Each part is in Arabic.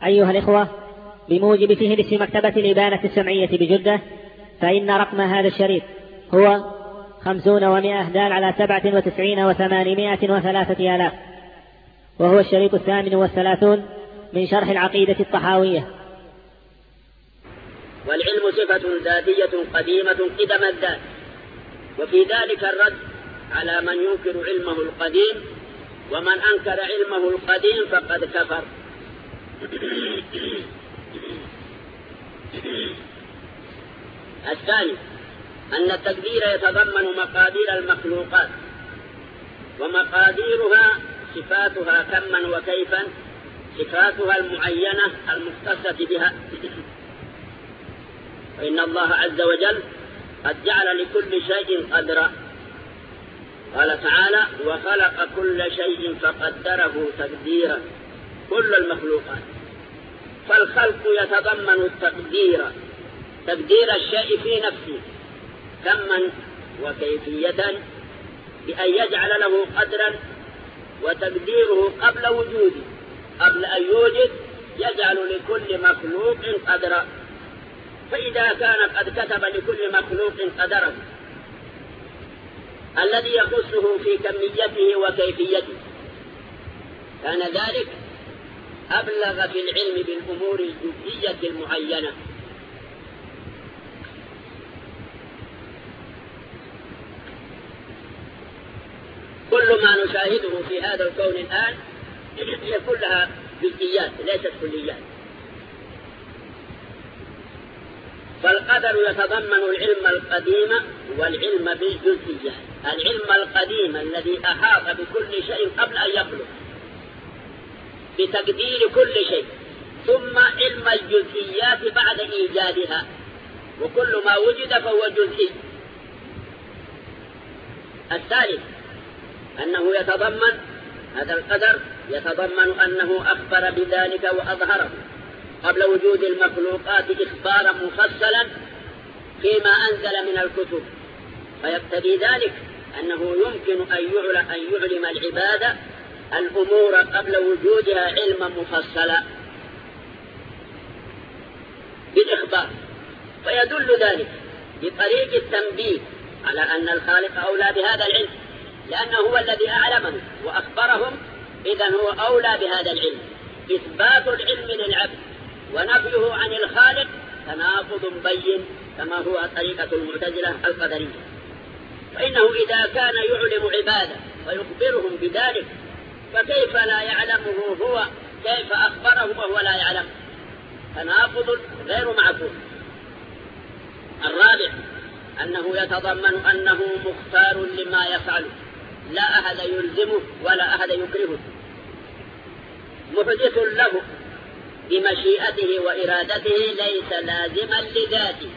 أيها الإخوة، بموجب فهرس مكتبة الإبانة السمعية بجدة، فإن رقم هذا الشريط هو 50 و100 دال على 97 و800 و3 آلاف، وهو الشريط 38 من شرح العقيدة الطحاوية. والعلم صفة ذاتية قديمة قدم الذات، وفي ذلك الرد على من ينكر علمه القديم، ومن أنكر علمه القديم فقد كفر. الثاني أن التقدير يتضمن مقادير المخلوقات، ومقاديرها صفاتها كما وكيفا، صفاتها المعينة المختصة بها. فإن الله عز وجل قد جعل لكل شيء قدرا، قال تعالى: وخلق كل شيء فقدره تقديرا. كل المخلوقات، فالخلق يتضمن التقدير، تقدير الشيء في نفسه كما وكيفية، بأن يجعل له قدرا، وتقديره قبل وجوده، قبل أن يوجد يجعل لكل مخلوق قدرا. فإذا كان قد كتب لكل مخلوق قدره الذي يخصه في كميته وكيفيته، كان ذلك أبلغ في العلم بالأمور الجزئية المعينة. كل ما نشاهده في هذا الكون الآن هي كلها جزئيات ليست كليات. فالقدر يتضمن العلم القديم والعلم بالجزئيات. العلم القديم الذي أحاط بكل شيء قبل أن يخلق بتقدير كل شيء، ثم علم الجزئيات بعد إيجادها، وكل ما وجد فهو جزئي. الثالث أنه يتضمن هذا القدر يتضمن أنه أخبر بذلك وأظهره قبل وجود المخلوقات إخبارا مفصلا فيما أنزل من الكتب، فيقتضي ذلك أنه يمكن أن يعلم العباد الأمور قبل وجودها علما مفصلا بالإخبار. فيدل ذلك بطريق التنبيه على أن الخالق أولى بهذا العلم، لأنه هو الذي أعلمهم وأخبرهم، إذن هو أولى بهذا العلم. إثبات العلم للعبد ونفيه عن الخالق تناقض مبين، كما هو طريقة المعتزلة القدرية. فإنه إذا كان يعلم عباده ويخبرهم بذلك، فكيف لا يعلمه هو؟ كيف أخبره وهو لا يعلم؟ تناقض غير معقول. الرابع أنه يتضمن أنه مختار لما يفعله، لا أحد يلزمه ولا أحد يكرهه، محدث له بمشيئته وإرادته ليس لازما لذاته.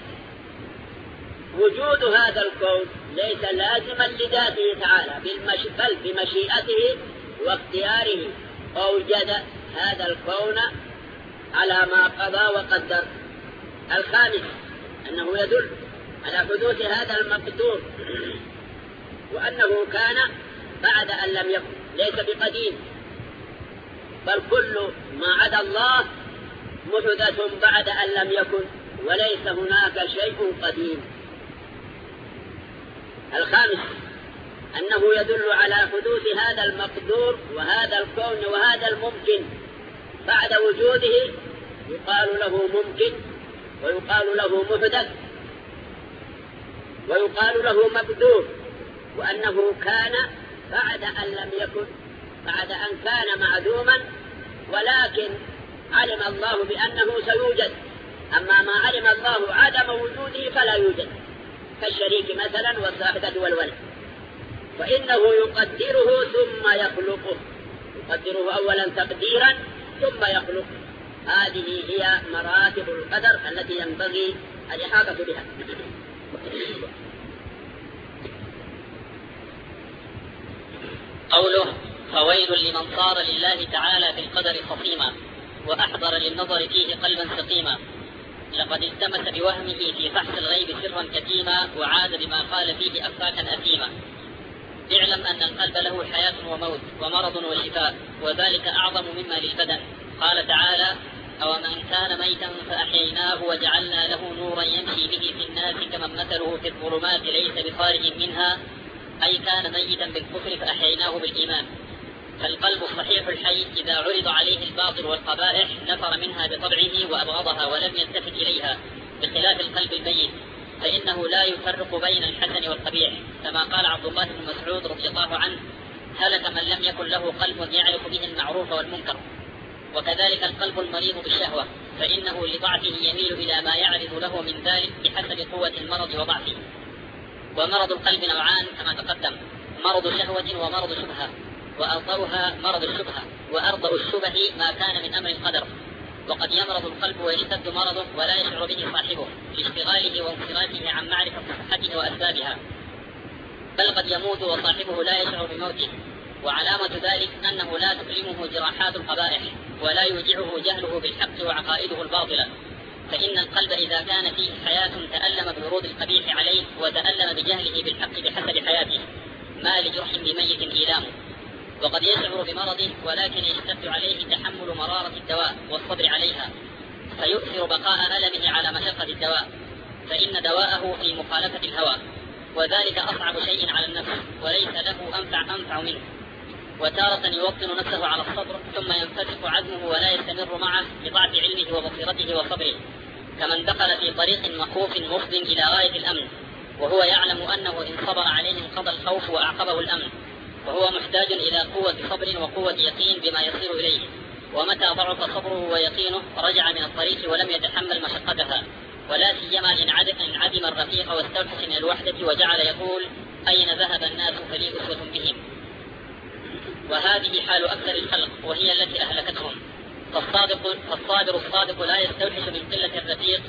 وجود هذا الكون ليس لازما لذاته تعالى، بل بمشيئته واختياره أوجد هذا الكون على ما قضى وقدر. الخامس أنه يدل على حدوث هذا المقدور، وأنه كان بعد أن لم يكن، ليس بقديم، بل كل ما عدا الله محدث بعد أن لم يكن، وليس هناك شيء قديم. الخامس أنه يدل على حدوث هذا المقدور وهذا الكون وهذا الممكن بعد وجوده، يقال له ممكن، ويقال له محدث، ويقال له مقدور، وأنه كان بعد أن لم يكن، بعد أن كان معدوما، ولكن علم الله بأنه سيوجد. أما ما علم الله عدم وجوده فلا يوجد، كالشريك مثلا والصاحبة والولد. فإنه يقدره ثم يخلقه، يقدره أولا تقديرا ثم يخلقه. هذه هي مراتب القدر التي ينبغي الإحاطة بها. قوله: فويل لمن صار لله تعالى في القدر خصيما وأحضر للنظر فيه قلبا سقيما، لقد التمس بوهمه في فحص الغيب سرا كتيما، وعاد بما قال فيه أفاكا أثيما. اعلم أن القلب له حياة وموت ومرض وشفاء، وذلك أعظم مما للبدن. قال تعالى: كان ميتا فأحييناه وجعلنا له نورا يمشي به في الناس كمن مثله في الظلمات ليس بخارج منها، أي كان ميتا بالكفر فأحييناه بالإيمان. فالقلب الصحيح الحي إذا عرض عليه الباطل والقبائح نفر منها بطبعه وأبغضها ولم يلتفت إليها، بخلاف القلب الميت فإنه لا يفرق بين الحسن والقبيح، كما قال عبد الله بن مسعود رضي الله عنه: هلك من لم يكن له قلب يعرف به المعروف والمنكر. وكذلك القلب المريض بالشهوة فإنه لضعفه يميل إلى ما يعرض له من ذلك بحسب قوة المرض وضعفه. ومرض القلب نوعان كما تقدم: مرض شهوة ومرض شبهة، وأرضها مرض الشبهة، وأرض الشبه ما كان من أمر القدر. وقد يمرض القلب ويشتد مرضه ولا يشعر به صاحبه لاشتغاله وانصرافه عن معرفة صحته وأسبابها، بل قد يموت وصاحبه لا يشعر بموته. وعلامة ذلك أنه لا تؤلمه جراحات القبائح ولا يوجعه جهله بالحق وعقائده الباطلة، فإن القلب إذا كان فيه حياة تألم بورود القبيح عليه وتألم بجهله بالحق بحسب حياته، ما لجرح بميت إيلامه. وقد يشعر بمرضه ولكن يشتد عليه تحمل مرارة الدواء والصبر عليها، فيؤثر بقاء ألمه على مشقة الدواء، فإن دواءه في مخالفة الهوى، وذلك أصعب شيء على النفس وليس له أنفع منه. وتارة يوطن نفسه على الصبر ثم ينفتح عزمه ولا يستمر معه لضعف علمه وبصيرته وصبره، كمن دخل في طريق مخوف مفض إلى غاية الأمن وهو يعلم أنه إن صبر عليه انقضى الخوف وأعقبه الأمن، وهو محتاج إلى قوة صبر وقوة يقين بما يصير إليه. ومتى ضعف صبره ويقينه رجع من الطريق ولم يتحمل مشقتها، ولا سيما إن عدم الرفيق واستوحش من الوحدة وجعل يقول: أين ذهب الناس فلي أسوة بهم. وهذه حال أكثر الخلق وهي التي أهلكتهم. فالصابر الصادق لا يستوحش من قلة الرفيق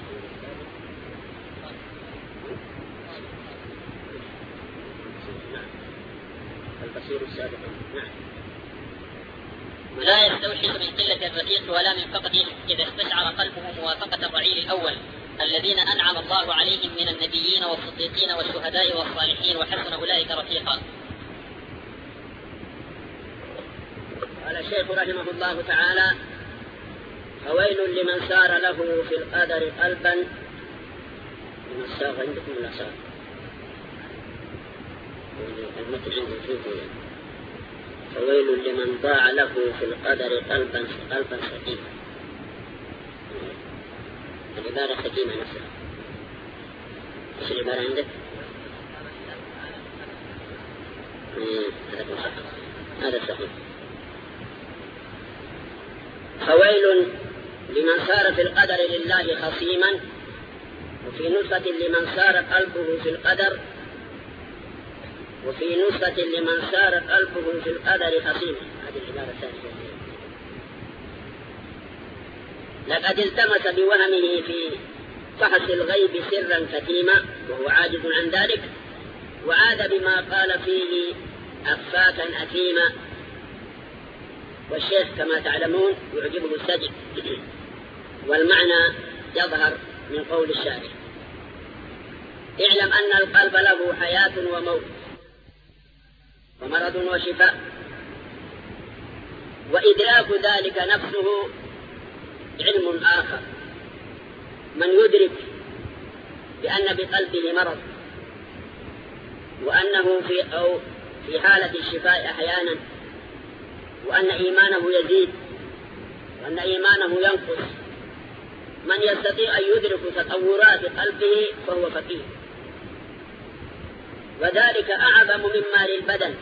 ولا يستوحش من قلة الرفيق ولا من فقده إذا استشعر قلبه موافقة الرعيل الأول الذين أنعم الله عليهم من النبيين والصديقين والشهداء والصالحين وحسن أولئك رفيقا. قال الشيخ رحمه الله تعالى: فويل لمن سار له في القدر قلبا من الساغ. عندكم ولا ساغ؟ فويل لمن ضاع له في القدر قلبا سقيما. العبارة سقيمة نفسها. ايش العبارة عندك؟ هذا صحيح. فويل لمن سار في القدر لله خصيما، وفي نسخة لمن سار قلبه في القدر، وفي نسخة لمن سار قلبه في القدر خصيما. هذه العبارة الثانية. لقد التمس بوهمه في فحص الغيب سرا كتيما وهو عاجز عن ذلك، وعاد بما قال فيه أفاكا أثيما. والشيخ كما تعلمون يعجبه السجع، والمعنى يظهر من قول الشاعر: اعلم أن القلب له حياة وموت ومرض وشفاء، وإدراك ذلك نفسه علم آخر. من يدرك بأن بقلبه مرض وأنه في حالة الشفاء أحيانا، وأن إيمانه يزيد وأن إيمانه ينقص، من يستطيع أن يدرك تطورات قلبه فهو فقيه، وذلك أعظم مما للبدن.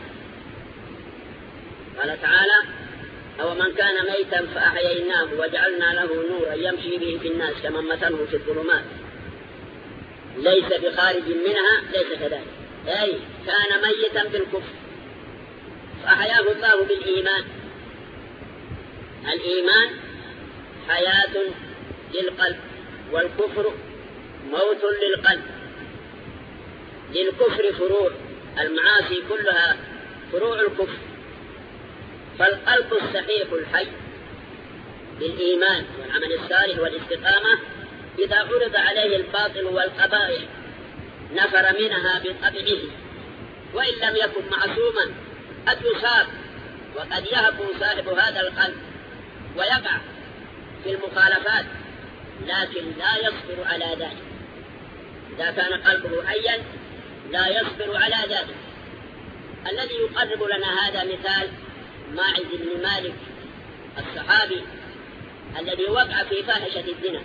قال تعالى: أو من كان ميتا فأحييناه وجعلنا له نورا يمشي به في الناس كمن مثله في الظلمات ليس بخارج منها. ليس كذلك، أي كان ميتا بالكفر فأحياه الله بالإيمان. الإيمان حياة للقلب، والكفر موت للقلب. للكفر فروع، المعاصي كلها فروع الكفر. فالقلب الصحيح الحي بالإيمان والعمل الصالح والاستقامة إذا عرض عليه الباطل والقبائح نفر منها بطبعه، وإن لم يكن معصوما قد يصاب، وقد يهب صاحب هذا القلب ويقع في المخالفات لكن لا يصبر على ذلك. إذا كان قلبه حيا لا يصبر على ذلك. الذي يقرب لنا هذا مثال ماعز بن مالك الصحابي الذي وقع في فاحشة الزنا،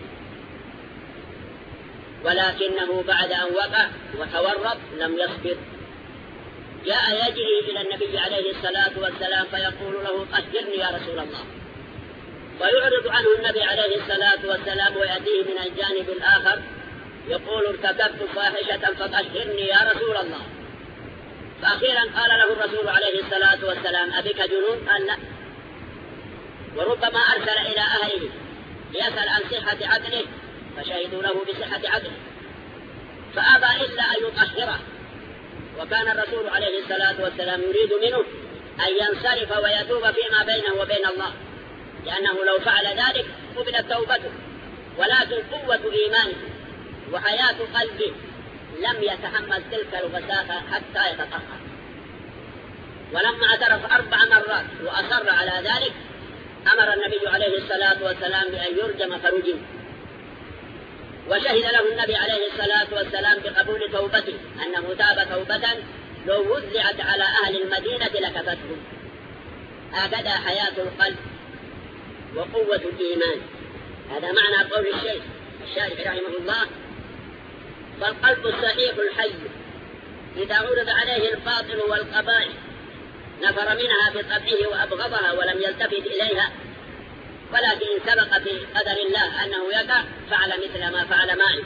ولكنه بعد أن وقع وتورط لم يصبر، جاء يجري إلى النبي عليه الصلاة والسلام فيقول له طهرني يا رسول الله، فيعرض عنه النبي عليه الصلاة والسلام ويأتيه من الجانب الآخر يقول ارتكبت فاحشة فطهرني يا رسول الله. فأخيرا قال له الرسول عليه الصلاة والسلام أبك جنون؟ قال لا. وربما أرسل إلى أهله ليسأل عن صحة عقله فشهدوا له بصحة عقله فأبى إلا أن يطهره. وكان الرسول عليه الصلاة والسلام يريد منه أن ينصرف ويتوب فيما بينه وبين الله، لأنه لو فعل ذلك قبلت توبته، ولكن قوة إيمانه وحياة قلبه لم يتحمل تلك الوساخة حتى يتطهر. ولما اعترف 4 مرات وأصر على ذلك أمر النبي عليه الصلاة والسلام بأن يرجم فرجم، وشهد له النبي عليه الصلاة والسلام بقبول توبته أنه تاب توبة لو وزعت على أهل المدينة لكفتهم. هكذا حياة القلب وقوة الإيمان. هذا معنى قول الشيخ الشارح رحمه الله: فالقلب الصحيح الحي إذا عرض عليه الباطل والقبائح نفر منها بطبعه وأبغضها ولم يلتفت إليها، ولكن سبق في قدر الله أنه يقع فعل مثل ما فعل معه.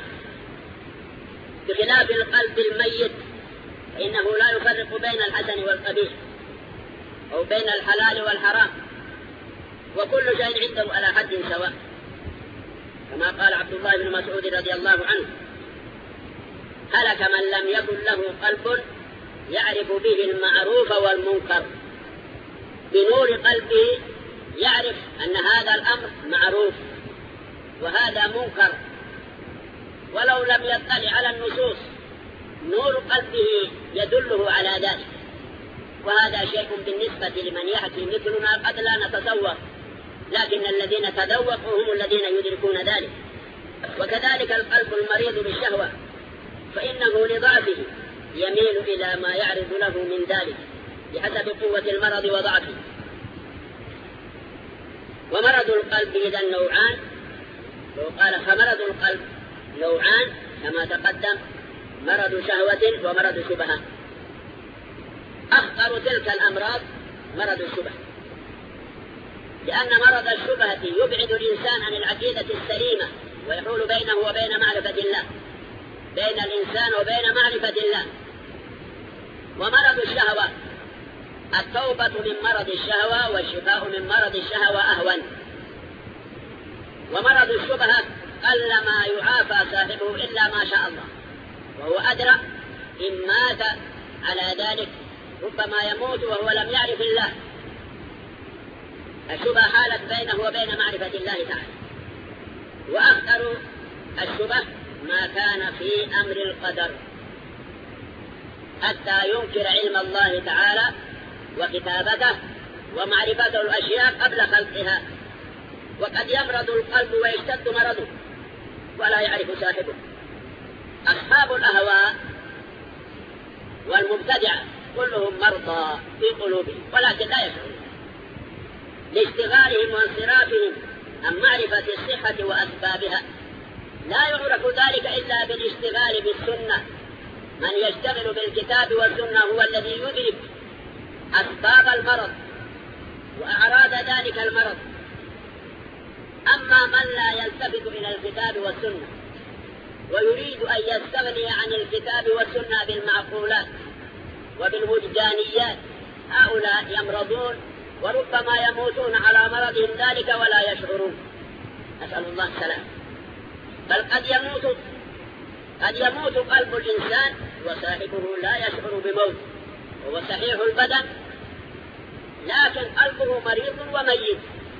بخلاف القلب الميت فإنه لا يفرق بين الحسن والقبيح أو بين الحلال والحرام، وكل شيء عنده على حد سواء، كما قال عبد الله بن مسعود رضي الله عنه: هلك من لم يكن له قلب يعرف به المعروف والمنكر. بنور قلبه يعرف أن هذا الأمر معروف وهذا منكر، ولو لم يطلع على النصوص نور قلبه يدله على ذلك. وهذا شيء بالنسبة لمن يحكي مثلنا قد لا نتصور، لكن الذين تذوقوا هم الذين يدركون ذلك. وكذلك القلب المريض بالشهوة فإنه لضعفه يميل إلى ما يعرض له من ذلك بحسب قوة المرض وضعفه. ومرض القلب إذا نوعان، وقال فمرض القلب نوعان كما تقدم: مرض شهوة ومرض شبهة. أخطر تلك الأمراض مرض الشبهة، لأن مرض الشبهة يبعد الإنسان عن العقيدة السليمة ويحول بينه وبين معرفة الله، بين الإنسان وبين معرفة الله. ومرض الشهوة التوبة من مرض الشهوة والشفاء من مرض الشهوة أهون. ومرض الشبهة قل ما يعافى صاحبه إلا ما شاء الله، وهو أدرى إن مات على ذلك ربما يموت وهو لم يعرف الله. الشبهة حالت بينه وبين معرفة الله تعالى. وأخطر الشبهة ما كان في أمر القدر حتى ينكر علم الله تعالى وكتابته ومعرفته الأشياء قبل خلقها. وقد يمرض القلب ويشتد مرضه ولا يعرف صاحبه. أصحاب الأهواء والمبتدعة كلهم مرضى في قلوبهم ولكن لا يشعرون، لاشتغالهم وانصرافهم عن معرفة الصحة وأسبابها. لا يعرف ذلك إلا بالاشتغال بالسنة. من يشتغل بالكتاب والسنة هو الذي يدرك أسباب المرض وأعراض ذلك المرض. أما من لا يلتفت إلى الكتاب والسنة ويريد أن يستغني عن الكتاب والسنة بالمعقولات وبالوجدانيات، هؤلاء يمرضون وربما يموتون على مرضهم ذلك ولا يشعرون، نسأل الله السلام. بل قد يموت قلب الإنسان وصاحبه لا يشعر بموت، هو صحيح البدن لكن قلبه مريض وميت.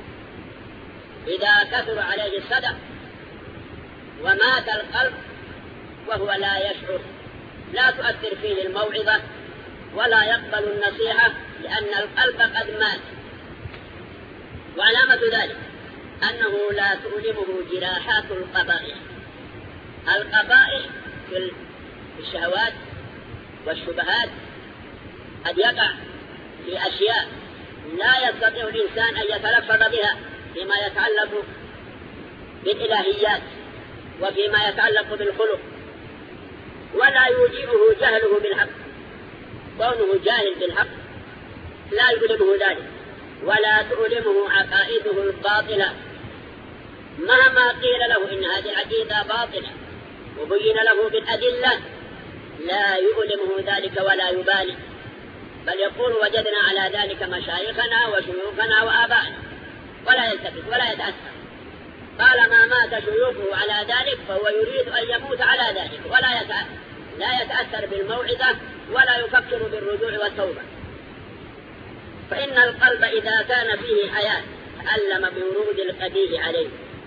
إذا كثر عليه الصدق ومات القلب وهو لا يشعر، لا تؤثر فيه الموعظة ولا يقبل النصيحة لأن القلب قد مات. وعلامة ذلك أنه لا تؤلمه جراحات القبائح. القبائح في الشهوات والشبهات قد يقع في أشياء لا يستطيع الإنسان أن يتلفظ بها فيما يتعلق بالإلهيات وفيما يتعلق بالخلق، ولا يوجبه جهله بالحق. كونه جاهل بالحق لا يؤلمه ذلك، ولا تؤلمه عقائده الباطلة مهما قيل له إن هذه العقيدة باطلة وبين له بالأدلة، لا يؤلمه ذلك ولا يبالي، بل يقول وجدنا على ذلك مشايخنا وشيوخنا وآبائنا، ولا يلتفت ولا يتأثر. طالما مات شيوخه على ذلك فهو يريد أن يموت على ذلك، لا يتأثر بالموعظة ولا يفكر بالرجوع والتوبة. فإن القلب إذا كان فيه حياة تألم بورود القبيح عليه،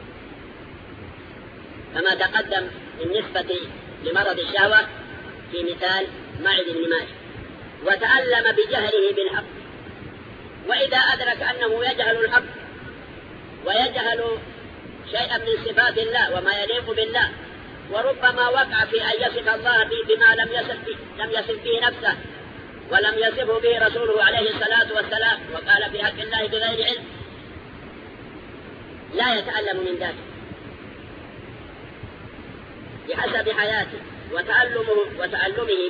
كما تقدم بالنسبة لمرض الشهوة في مثال معد بن مالك، وتألم بجهله بالحق. وإذا أدرك أنه يجهل الحق ويجهل شيئا من صفات الله وما يليق بالله، وربما وقع في أن يصف الله بما لم يصف به نفسه ولم يصفه به رسوله عليه الصلاة والسلام، وقال في حق الله بغير علم، لا يتألم من ذلك بحسب حياته وتألمه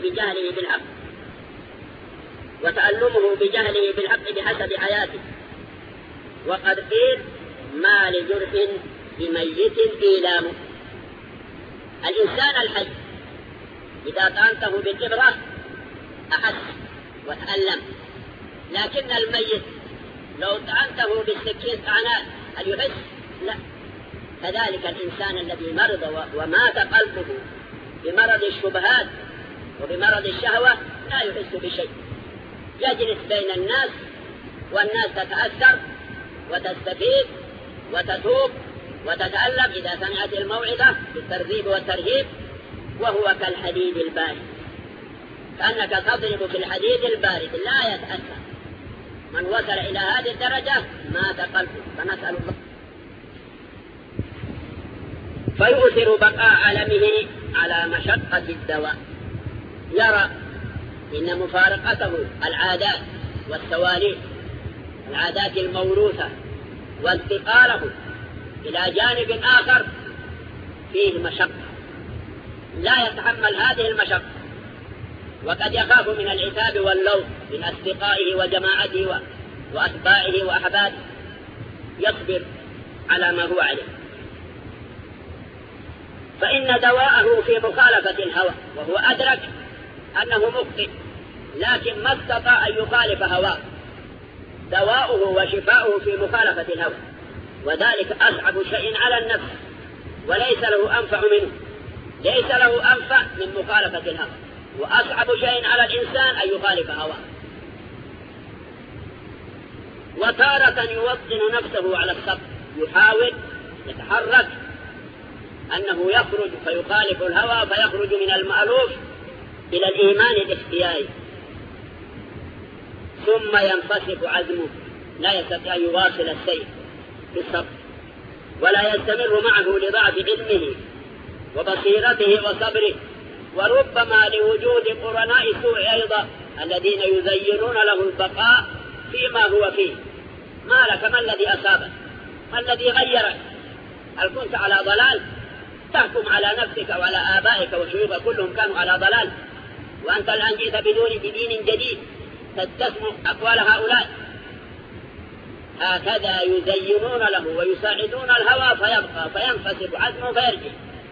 بجهله بالحق بحسب حياته. وقد قيل ما لجرح بميت إيلام. الإنسان الحي إذا طعنته بالإبرة أحس وتألم، لكن الميت لو طعنته بالسكين طعنات هل يحس؟ لا. كذلك الإنسان الذي مرض ومات قلبه بمرض الشبهات وبمرض الشهوة لا يحس بشيء، يجلس بين الناس والناس تتأثر وتستفيد وتتوب وتتألم إذا سمعت الموعظة بالترغيب والترهيب، وهو كالحديد البارد، كأنك تضرب في الحديد البارد لا يتأثر. من وصل إلى هذه الدرجة مات قلبه، فنسأل الله. فيؤثر بقاء علمه على مشقة الدواء، يرى إن مفارقته العادات والسواليف، العادات الموروثة، وانتقاله إلى جانب آخر فيه مشقة، لا يتحمل هذه المشقة، وقد يخاف من العتاب واللوم من أصدقائه وجماعته وأتباعه وأحبابه، يصبر على ما هو عليه. فإن دواءه في مخالفة الهوى، وهو أدرك أنه مخطئ لكن ما استطاع أن يخالف هواه. دواؤه وشفاؤه في مخالفة الهوى، وذلك أصعب شيء على النفس وليس له أنفع منه، ليس له أنفع من مخالفة الهوى، وأصعب شيء على الإنسان أن يخالف هواه. وتارة يوطن نفسه على الصبر، يحاول يتحرك أنه يخرج فيخالف الهوى فيخرج من المألوف إلى الإيمان الاختياري، ثم ينفسق عزمه، لا يستطيع أن يواصل السير بالصبر، ولا يستمر معه لضعف علمه وبصيرته وصبره، وربما لوجود قرناء سوء أيضا الذين يزينون له البقاء فيما هو فيه. ما لك؟ ما الذي أصابك؟ ما الذي غيرك؟ هل كنت على ضلال؟ تحكم على نفسك وعلى آبائك وشيوخك كلهم كانوا على ضلال، وأنت الآن جئت بدين جديد تستسمع أقوال هؤلاء. هكذا يزينون له ويساعدون الهوى فيبقى فينفسد عزمه فيرجع.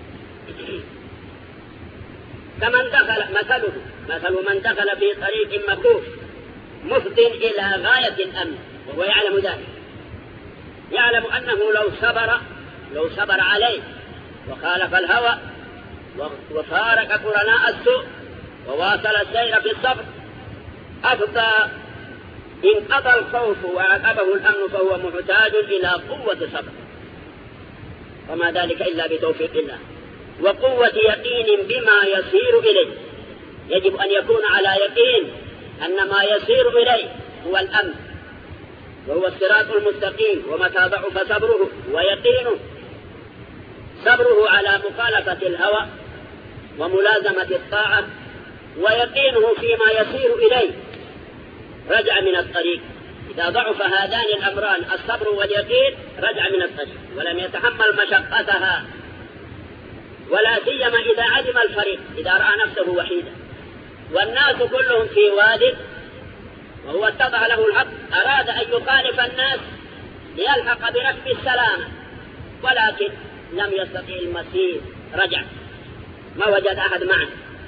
كمن دخل مثل من دخل في طريق مكروه مفض إلى غاية الأمن وهو يعلم ذلك، يعلم أنه لو صبر عليه وخالف الهوى وفارق قرناء السوء وواصل السير في الصبر أفضى انقضى الخوف وعقبه الأمن، فهو محتاج إلى قوة صبر، وما ذلك إلا بتوفيق الله وقوة يقين بما يسير إليه. يجب أن يكون على يقين أن ما يسير إليه هو الأمن وهو الصراط المستقيم. ومتى ضعف صبره ويقينه، صبره على مخالفة الهوى وملازمة الطاعة ويقينه فيما يسير إليه، رجع من الطريق. إذا ضعف هذان الأمران الصبر واليقين رجع من الطريق ولم يتحمل مشقتها، ولا سيما إذا عدم الفريق، إذا رأى نفسه وحيدا والناس كلهم في واد وهو اتضح له الحق، أراد أن يخالف الناس ليلحق بركب السلامة، ولكن لم يستطيع المسير، رجع ما وجد أحد معه،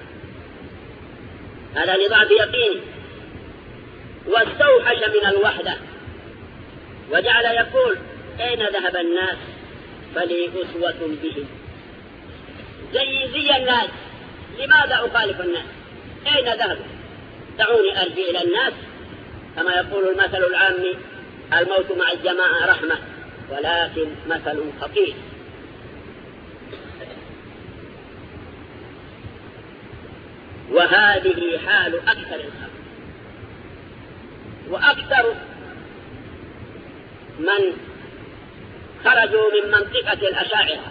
هذا لضعف يقينه. واستوحش من الوحدة وجعل يقول أين ذهب الناس فلي أسوة بهم، زي الناس، لماذا أخالف الناس؟ أين ذهبوا؟ دعوني أرجع إلى الناس، كما يقول المثل العامي الموت مع الجماعة رحمة، ولكن مثل خطير. وهذه حال أكثر الخلق، وأكثر من خرجوا من منطقة الأشاعرة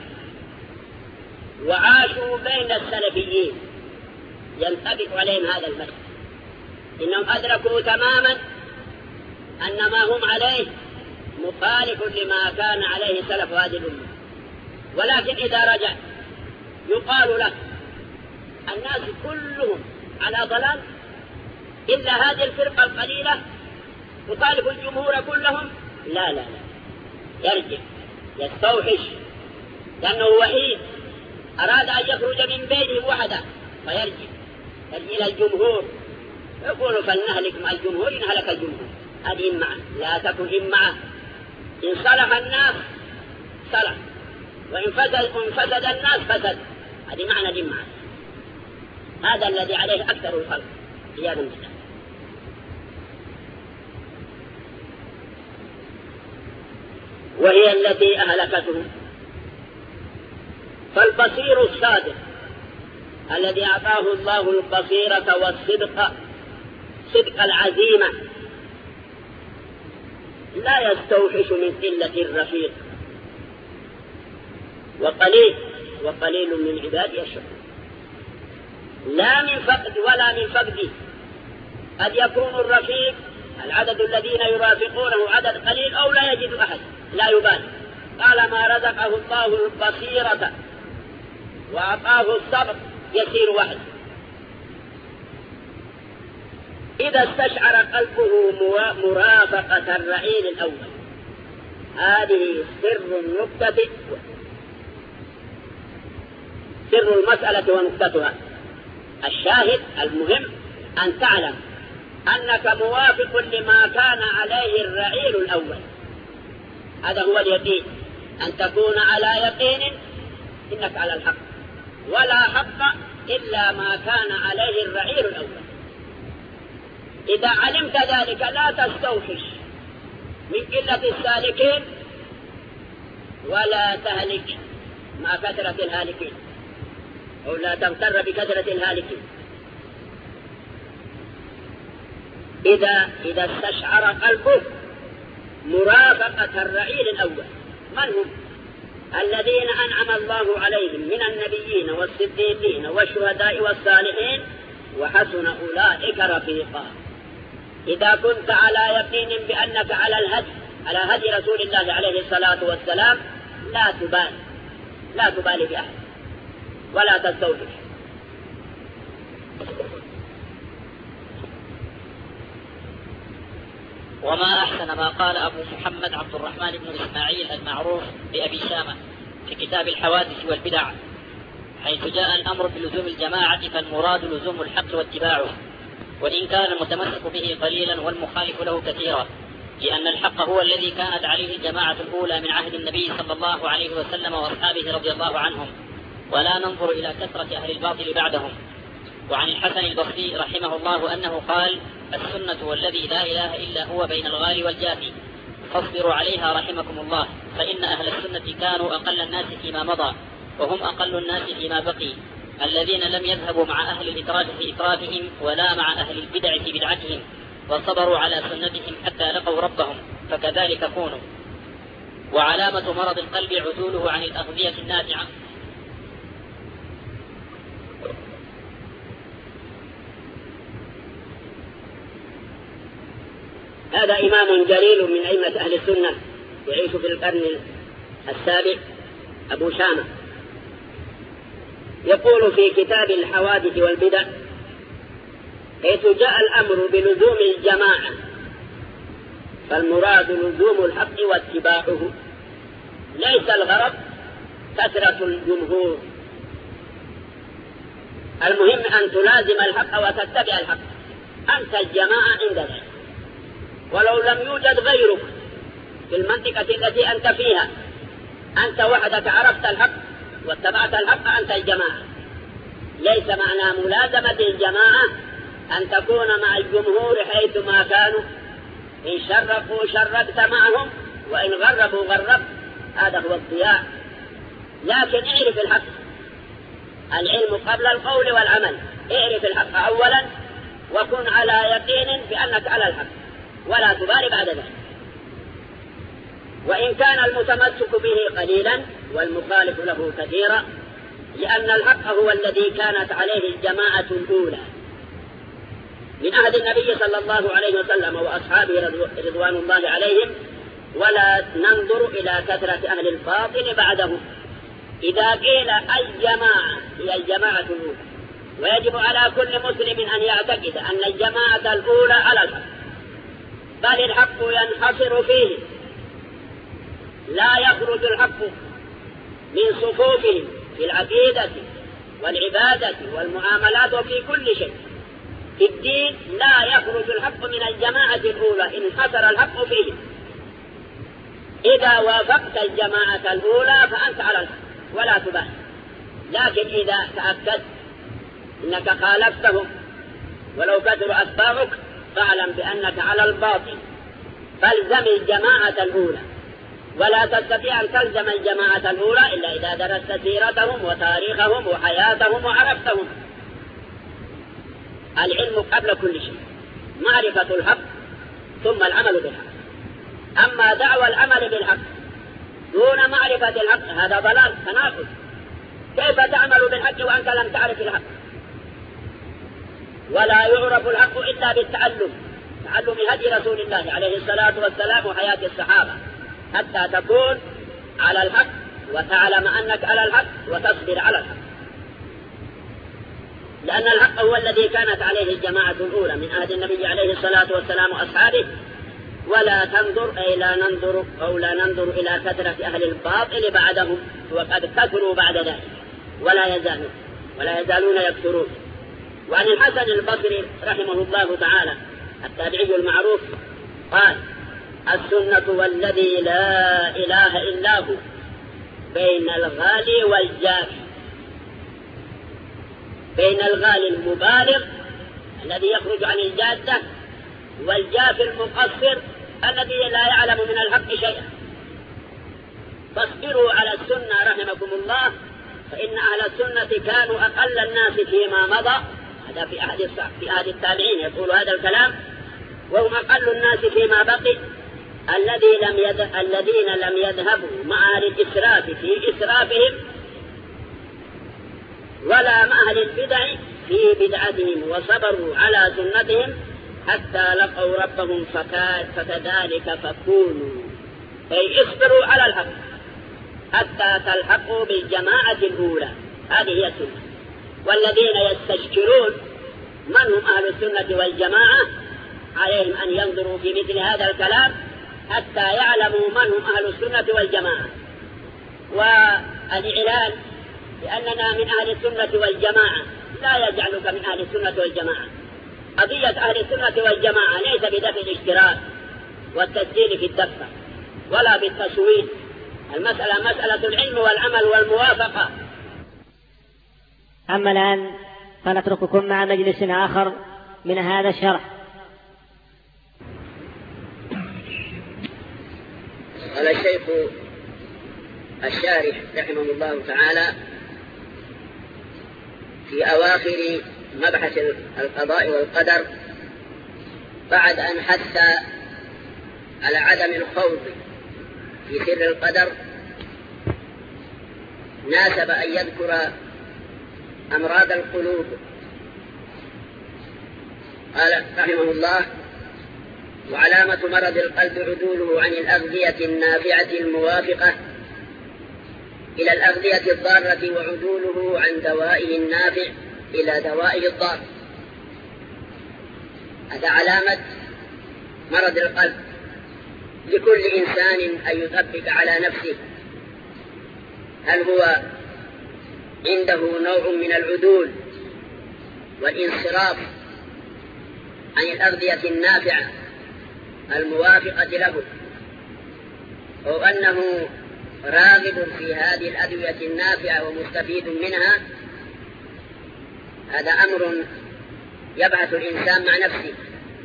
وعاشوا بين السلفيين ينطبق عليهم هذا المثل، إنهم أدركوا تماما أن ما هم عليه مخالف لما كان عليه سلف هذه الأمة، ولكن إذا رجع يقال له الناس كلهم على ضلال إلا هذه الفرقة القليلة تخالف الجمهور كلهم، لا لا لا، يرجع يستوحش لأنه وحيد، أراد أن يخرج من بينهم وحده فيرجع إلى الجمهور، يقول فلنهلك مع الجمهور إن هلك الجمهور. هذه إمعة، لا تكن إمعة، إن صلح الناس صلح، وإن فسد الناس فسد، هذه معنى الإمعة. هذا الذي عليه أكثر الخلق عياذا بالله. وهي التي أهلكتهم. فالبصير الصادق الذي أعطاه الله البصيرة والصدق، صدق العزيمة، لا يستوحش من قلة الرفيق، وقليل من عبادي الشكور، لا من فقد ولا من فقد. قد يكون الرفيق العدد الذين يرافقونه عدد قليل أو لا يجد أحد، لا يبالي، طالما رزقه الله البصيرة وأعطاه الصبر يسير وحده. إذا استشعر قلبه مرافقة الرعيل الأول، هذه سر النكتة، سر المسألة ونكتتها. الشاهد المهم أن تعلم أنك موافق لما كان عليه الرعيل الأول، هذا هو اليقين، أن تكون على يقين إنك على الحق، ولا حق إلا ما كان عليه الرعيل الأول. إذا علمت ذلك لا تستوحش من قلة السالكين ولا تهلك مع كثرة الهالكين، أو لا تغتر بكثرة الهالكين. إذا استشعر قلبه مرافقة الرعيل الأول، من هم؟ الذين أنعم الله عليهم من النبيين والصديقين والشهداء والصالحين وحسن أولئك رفيقا. إذا كنت على يقين بأنك على هدي رسول الله عليه الصلاة والسلام لا تبالي بأحد ولا تستوحش. وما أحسن ما قال أبو محمد عبد الرحمن بن إسماعيل المعروف بأبي شامة في كتاب الحوادث والبدع، حيث جاء الأمر بلزوم الجماعة فالمراد لزوم الحق واتباعه، وإن كان المتمسك به قليلا والمخالف له كثيرا، لأن الحق هو الذي كانت عليه الجماعة الأولى من عهد النبي صلى الله عليه وسلم وأصحابه رضي الله عنهم، ولا ننظر إلى كثرة أهل الباطل بعدهم. وعن الحسن البصري رحمه الله أنه قال: السنة والذي لا إله إلا هو بين الغال والجافي، فاصبروا عليها رحمكم الله، فإن أهل السنة كانوا أقل الناس فيما مضى، وهم أقل الناس فيما بقي، الذين لم يذهبوا مع أهل الإتراف في إترافهم ولا مع أهل البدع في بدعتهم، وصبروا على سنتهم حتى لقوا ربهم، فكذلك كونوا. وعلامة مرض القلب عدوله عن الأغذية النافعة. هذا إمام جليل من أئمة أهل السنة يعيش في القرن السابع، أبو شامة، يقول في كتاب الحوادث والبدع: حيث جاء الأمر بلزوم الجماعة فالمراد لزوم الحق واتباعه، ليس الغرض كثرة الجمهور، المهم أن تلازم الحق وتتبع الحق، أنت الجماعة عند ذلك، ولو لم يوجد غيرك في المنطقة التي أنت فيها، أنت وحدك عرفت الحق واتبعت الحق، أنت الجماعة. ليس معنى ملازمة الجماعة أن تكون مع الجمهور حيثما كانوا، إن شرفوا شرفت معهم وإن غربوا غربت، هذا هو الضياع. لكن اعرف الحق، العلم قبل القول والعمل، اعرف الحق أولا وكن على يقين بأنك على الحق ولا تبالي بعد ذلك، وإن كان المتمسك به قليلا والمخالف له كثيرا، لأن الحق هو الذي كانت عليه الجماعة الأولى من عهد النبي صلى الله عليه وسلم وأصحابه رضوان الله عليهم، ولا ننظر إلى كثرة أهل الباطل بعده. إذا قيل الجماعة هي الجماعة الأولى، ويجب على كل مسلم أن يعتقد أن الجماعة الأولى على الحق، بل الحق ينحصر فيه، لا يخرج الحق من صفوفهم في العقيدة والعبادة والمعاملات وفي كل شيء. في الدين لا يخرج الحق من الجماعة الأولى، انحصر الحق فيه. إذا وافقت الجماعة الأولى فأنت على الحق ولا تبالي، لكن إذا تأكدت أنك خالفتهم ولو كثر أتباعك فاعلم بأنك على الباطل، فالزم الجماعة الأولى، ولا تستطيع أن تلزم الجماعة الأولى إلا إذا درست سيرتهم وتاريخهم وحياتهم وعرفتهم. العلم قبل كل شيء، معرفة الحق ثم العمل بالحق. أما دعوى العمل بالحق دون معرفة الحق هذا ضلال تناقض. كيف تعمل بالحق وأنت لم تعرف الحق؟ ولا يعرف الحق إلا بالتعلم، تعلم هدي رسول الله عليه الصلاة والسلام وحياة الصحابة، حتى تكون على الحق وتعلم أنك على الحق وتصبر على الحق، لأن الحق هو الذي كانت عليه الجماعة الأولى من عهد النبي عليه الصلاة والسلام وأصحابه. ولا تنظر أي لا ننظر أو لا ننظر إلى كثرة أهل الباطل بعدهم، وقد كثروا بعد ذلك ولا يزالون يكثرون. وعن الحسن البصري رحمه الله تعالى التابعي المعروف قال: السنة والذي لا إله إلا هو بين الغالي والجافي، بين الغالي المبالغ الذي يخرج عن الجادة والجافي المقصر الذي لا يعلم من الحق شيئا. فاصبروا على السنة رحمكم الله، فإن أهل السنة كانوا أقل الناس فيما مضى. هذا في أهل التابعين يقول هذا الكلام، وهم أقل الناس فيما بقي، الذين لم يذهبوا مع أهل الإسراف في إسرافهم ولا مع أهل البدع في بدعتهم، وصبروا على سنتهم حتى لقوا ربهم فكذلك فكونوا، أي اصبروا على الحق حتى تلحقوا بالجماعة الأولى. هذه هي السنة. والذين يستشكلون من هم أهل السنة والجماعة عليهم أن ينظروا في مثل هذا الكلام حتى يعلموا من هم أهل السنة والجماعة. والإعلان بأننا من أهل السنة والجماعة لا يجعلك من أهل السنة والجماعة. قضية أهل السنة والجماعة ليس بدفع الاشتراك والتسجيل في الدفع ولا بالتصويت، المسألة مسألة العلم والعمل والموافقة. أما الآن فنترككم مع مجلس آخر من هذا الشرح. قال الشيخ الشارح رحمه الله تعالى في أواخر مبحث القضاء والقدر، بعد أن حث على عدم الخوض في سر القدر ناسب أن يذكر أمراض القلوب. قال رحمه الله: وعلامة مرض القلب عدوله عن الأغذية النافعة الموافقة إلى الأغذية الضارة، وعدوله عن دوائه النافع إلى دوائه الضار. هذا علامة مرض القلب. لكل إنسان أن يطبق على نفسه هل هو عنده نوع من العدول والانصراف عن الأغذية النافعة الموافقة له، أو أنه راغب في هذه الأدوية النافعة ومستفيد منها. هذا أمر يبحث الإنسان مع نفسه.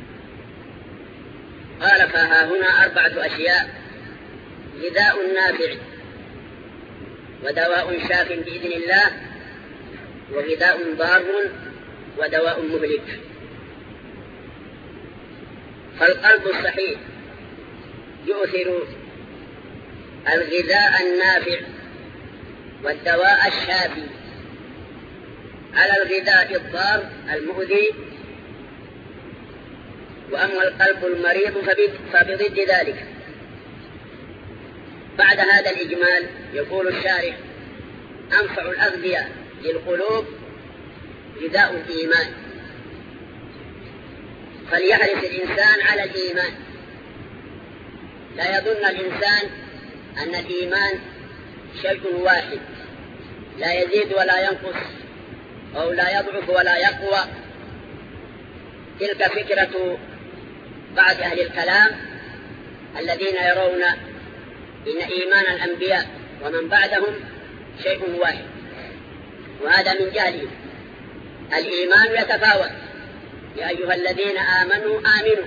قال: فها هنا 4 أشياء: غذاء نافع، ودواء شاف بإذن الله، وغذاء ضار، ودواء مهلك. فالقلب الصحيح يؤثر الغذاء النافع والدواء الشافي على الغذاء الضار المؤذي. وأما القلب المريض فبضد ذلك. بعد هذا الإجمال يقول الشارح: أنفع الأغذية للقلوب غذاء الإيمان. فليحرص الإنسان على الإيمان. لا يظن الإنسان أن الإيمان شيء واحد لا يزيد ولا ينقص، أو لا يضعف ولا يقوى. تلك فكرة بعض أهل الكلام الذين يرون إن إيمان الأنبياء ومن بعدهم شيء واحد، وهذا من جهلهم. الإيمان يتفاوت. يا أيها الذين آمنوا آمنوا.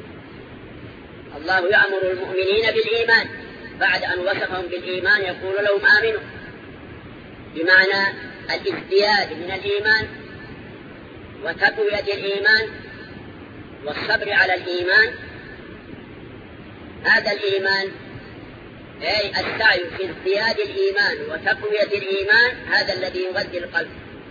الله يأمر المؤمنين بالإيمان بعد أن وصفهم بالإيمان يقول لهم آمنوا، بمعنى الازدياد من الإيمان وتقوية الإيمان والصبر على الإيمان. هذا الإيمان أي السعي في ازدياد الإيمان وتقوية الإيمان، هذا الذي يغذي القلب.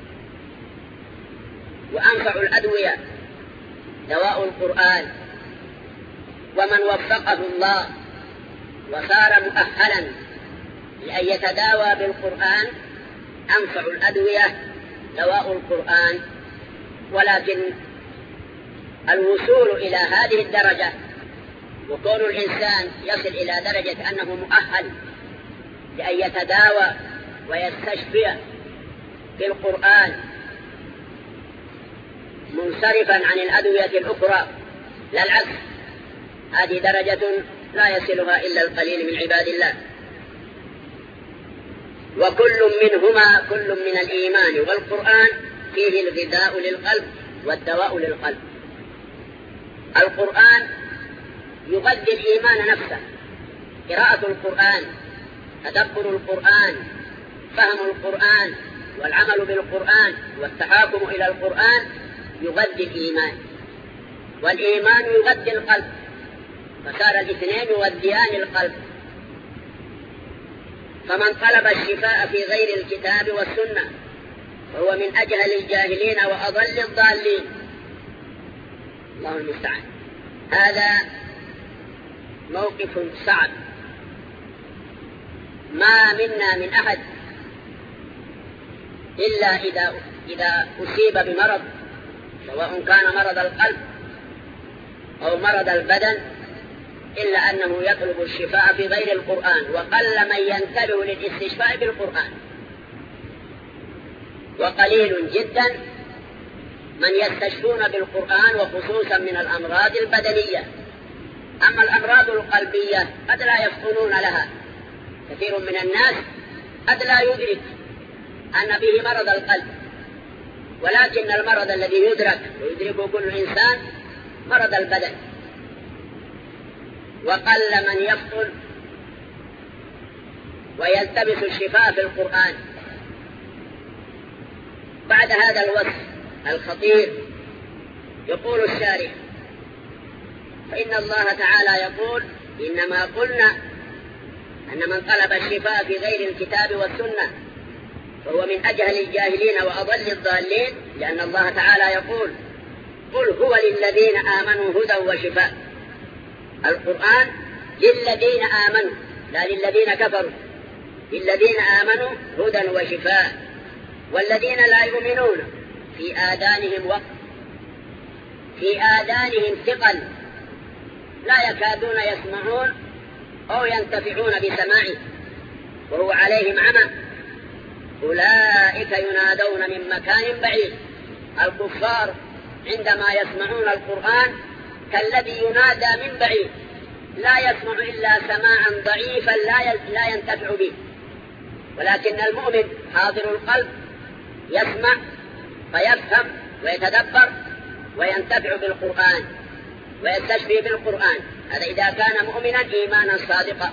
وأنفع الأدوية دواء القرآن. ومن وفقه الله وصار مؤهلا لأن يتداوى بالقرآن أنفع الأدوية دواء القرآن. ولكن الوصول إلى هذه الدرجة وكون الإنسان يصل إلى درجة أنه مؤهل لأن يتداوى ويستشفي بالقرآن منصرفا عن الأدوية الأخرى، لا العكس. هذه درجة لا يصلها إلا القليل من عباد الله. وكل منهما، كل من الإيمان والقرآن، فيه الغذاء للقلب والدواء للقلب. القرآن يغذي الإيمان نفسه. قراءة القرآن، تدبر القرآن، فهم القرآن، والعمل بالقرآن، والتحاكم إلى القرآن يغذي الإيمان. والإيمان يغذي القلب، فصار الاثنين يغذيان القلب. فمن طلب الشفاء في غير الكتاب والسنة فهو من أجهل الجاهلين وأضل الضالين. الله المستعان. هذا موقف صعب. ما منا من أحد إلا إذا أصيب بمرض، سواء كان مرض القلب أو مرض البدن، إلا أنه يطلب الشفاء في غير القرآن. وقل من ينتبه للاستشفاء بالقرآن، وقليل جدا من يستشفون بالقرآن، وخصوصا من الأمراض البدنية. أما الأمراض القلبية قد لا يفطنون لها. كثير من الناس قد لا يدرك أن به مرض القلب، ولكن المرض الذي يدرك ويدركه كل إنسان مرض البدن. وقل من يفطن ويلتبس الشفاء في القرآن. بعد هذا الوصف الخطير يقول الشارح: فإن الله تعالى يقول: إنما قلنا أن من طلب الشفاء في غير الكتاب والسنة فهو من أجهل الجاهلين وأضل الضالين، لأن الله تعالى يقول: قل هو للذين آمنوا هدى وشفاء. القرآن للذين آمنوا لا للذين كفروا، للذين آمنوا هدى وشفاء. والذين لا يؤمنون في آذانهم وقر، في آذانهم ثقل، لا يكادون يسمعون أو ينتفعون بسماعه وهو عليهم عمى، أولئك ينادون من مكان بعيد. الكفار عندما يسمعون القرآن كالذي ينادى من بعيد، لا يسمع إلا سماعا ضعيفا لا ينتفع به. ولكن المؤمن حاضر القلب يسمع فيفهم ويتدبر وينتفع بالقرآن ويستشفي بالقرآن. هذا إذا كان مؤمنا إيمانا صادقا.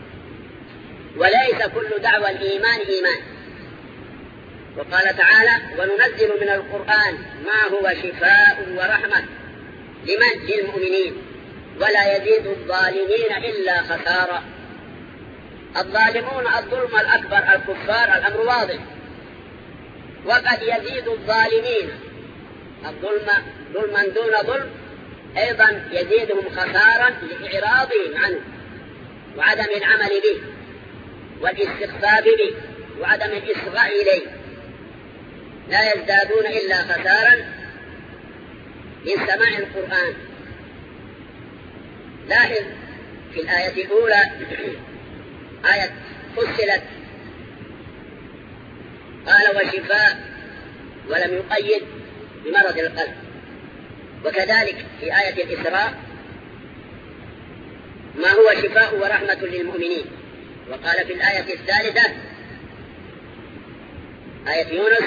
وليس كل دعوى الإيمان إيمان. وقال تعالى: وننزل من القرآن ما هو شفاء ورحمة لمن؟ للمؤمنين ولا يزيد الظالمين إلا خسارا. الظالمون الظلم الأكبر الكفار، الأمر واضح. وقد يزيد الظالمين الظلم ظلما دون ظلم أيضا يزيدهم خسارا لإعراضهم عنه وعدم العمل به والاستخفاف به وعدم الإصغاء إليه، لا يزدادون إلا خسارا من سماع القرآن. لاحظ في الآية الأولى آية فصلت قال وشفاء ولم يقيد بمرض القلب. وكذلك في آية الإسراء ما هو شفاء ورحمة للمؤمنين. وقال في الآية الثالثة آية يونس: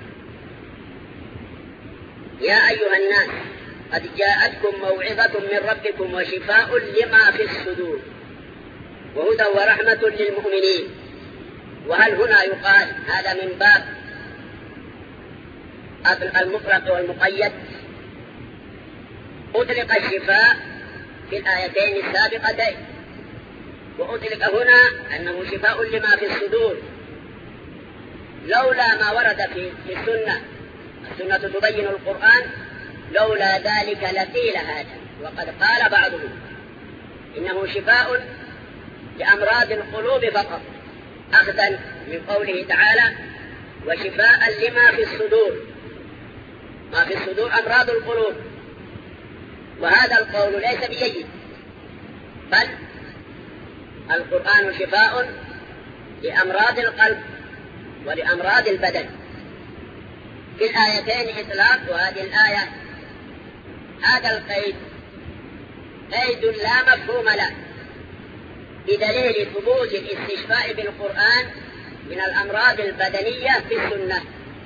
يا أيها الناس قد جاءتكم موعظة من ربكم وشفاء لما في الصدور وهدى ورحمة للمؤمنين. وهل هنا يقال هذا من باب المطلق والمقيد؟ أطلق الشفاء في الآيتين السابقتين، وأطلق هنا أنه شفاء لما في الصدور، لولا ما ورد في السنة. السنة تبين القرآن، لولا ذلك لقيل هذا. وقد قال بعضهم إنه شفاء لأمراض القلوب فقط، أخذا من قوله تعالى وشفاء لما في الصدور. ما في الصدور أمراض القلوب، وهذا القول ليس بجيد، بل القرآن شفاء لأمراض القلب ولأمراض البدن. في الآيتين إطلاق، وهذه الآية هذا القيد قيد لا مفهوم له، بدليل ثبوت الاستشفاء بالقرآن من الأمراض البدنية في السنة.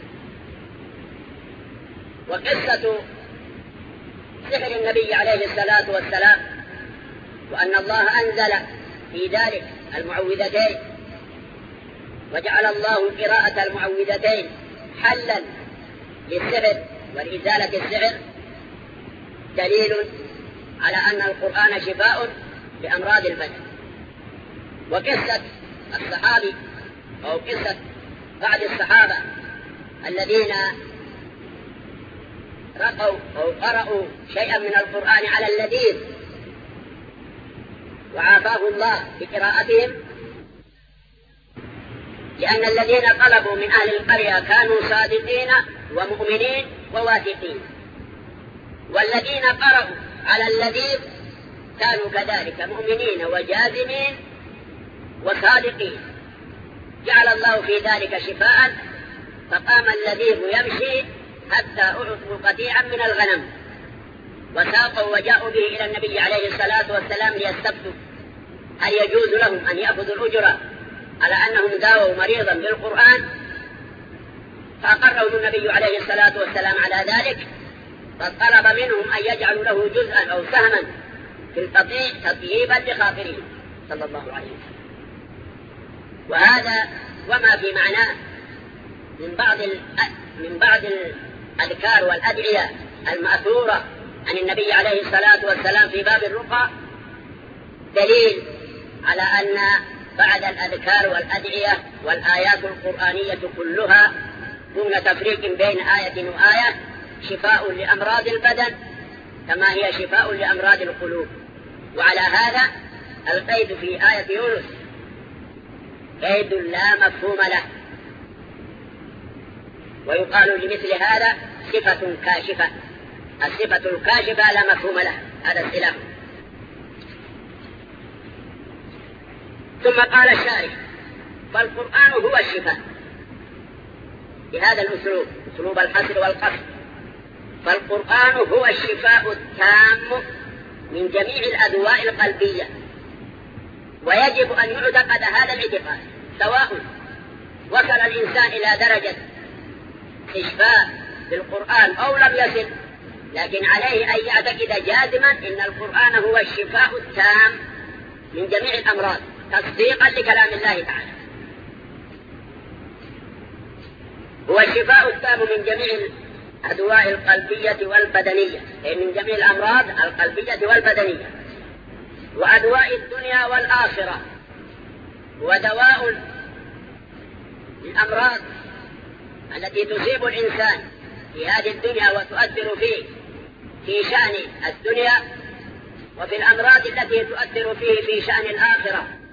وقصة سحر النبي عليه الصلاة والسلام، وأن الله أنزل في ذلك المعوذتين، وجعل الله قراءة المعوذتين حلا للسحر ولإزالة السحر، دليل على أن القرآن شفاء لأمراض البدن. وقصة الصحابي أو قصة بعض الصحابة الذين رقوا أو قرأوا شيئا من القرآن على اللذيذ وعافاه الله بقراءتهم، لأن الذين طلبوا من أهل القرية كانوا صادقين ومؤمنين وواثقين، والذين قرأوا على اللذيذ كانوا كذلك مؤمنين وجازمين وصادقين. جعل الله في ذلك شفاء، فقام اللذيذ يمشي حتى أعطوا قطيعا من الغنم وساقوا وجاءوا به إلى النبي عليه الصلاة والسلام ليستفتوا هل يجوز لهم أن يأخذوا الأجرة على أنهم داووا مريضا بالقرآن. فأقرهم النبي عليه الصلاة والسلام على ذلك، فطلب منهم أن يجعلوا له جزءا أو سهما في القطيع تطييبا لخاطرهم صلى الله عليه وسلم. وهذا وما في معناه من بعض الأذكار والأدعية المأثورة عن النبي عليه الصلاة والسلام في باب الرقى، دليل على أن بعد الأذكار والأدعية والآيات القرآنية كلها دون تفريق بين آية وآية شفاء لأمراض البدن كما هي شفاء لأمراض القلوب. وعلى هذا القيد في آية يونس قيد لا مفهوم له، ويقال لمثل هذا صفة كاشفة. الصفة الكاشفة لا مفهوم له، هذا السلاح. ثم قال الشارح: فالقرآن هو الشفاء، بهذا الأسلوب، أسلوب الحصر والقصر. فالقرآن هو الشفاء التام من جميع الأدواء القلبية، ويجب أن يعتقد هذا الاعتقاد سواء وصل الإنسان إلى درجة إشفاء بالقرآن أو لم يصل، لكن عليه أن يعتقد جازما إن القرآن هو الشفاء التام من جميع الأمراض تصديقا لكلام الله تعالى. هو الشفاء التام من جميع الأدواء القلبية والبدنية، أي من جميع الأمراض القلبية والبدنية، وأدواء الدنيا والآخرة. ودواء الأمراض التي تصيب الإنسان في هذه الدنيا وتؤثر فيه في شأن الدنيا، وفي الأمراض التي تؤثر فيه في شأن الآخرة